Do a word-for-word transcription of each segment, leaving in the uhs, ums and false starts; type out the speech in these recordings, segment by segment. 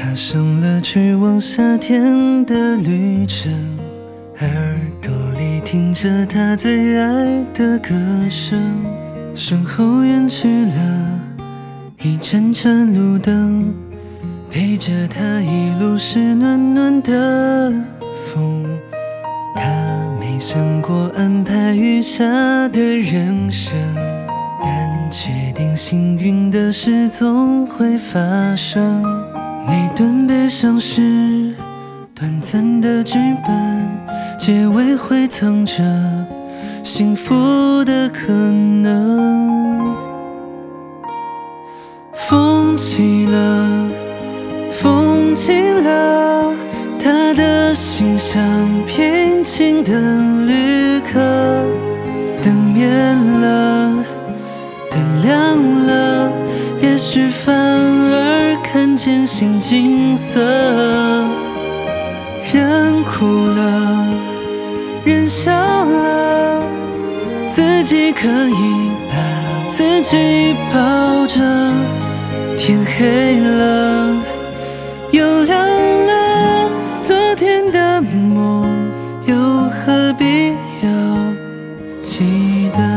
踏上了去往夏天的旅程，耳朵里听着他最爱的歌声，身后远去了一盏盏路灯，陪着他一路是暖暖的风。他没想过安排余下的人生，但确定幸运的事总会发生。每段悲伤是短暂的剧本，结尾会藏着幸福的可能。风起了，风停了，他的心像平静的旅客。灯灭了，灯亮了，也许反而看见新景色。人哭了，人笑了，自己可以把自己抱着。天黑了，又亮了，昨天的梦又何必要记得？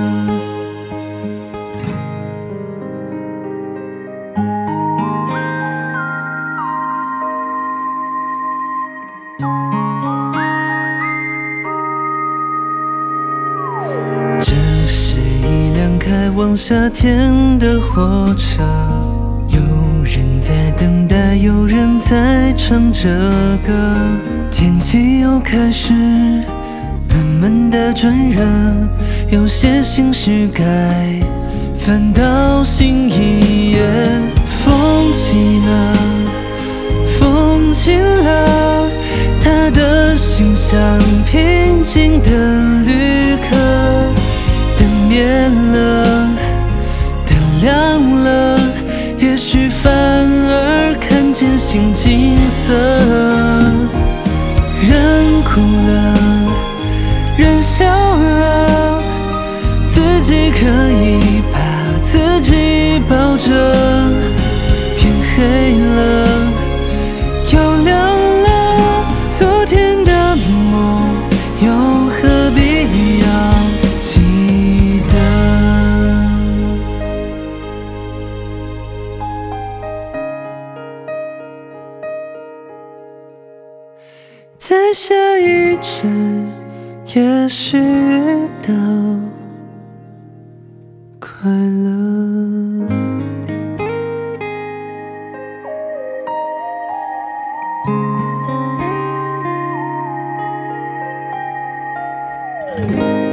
这是一辆开往夏天的火车，有人在等待，有人在唱着歌。天气又开始慢慢的转热，有些心事该翻到新一页。风起了，风停了，他的心像平静的旅客。灯灭了，灯亮了，也许反而看见新景色。人哭了，人笑了，自己可以把自己抱着。天黑了，又亮了，昨天的梦又何必要记得？在下一站，也许遇到快乐。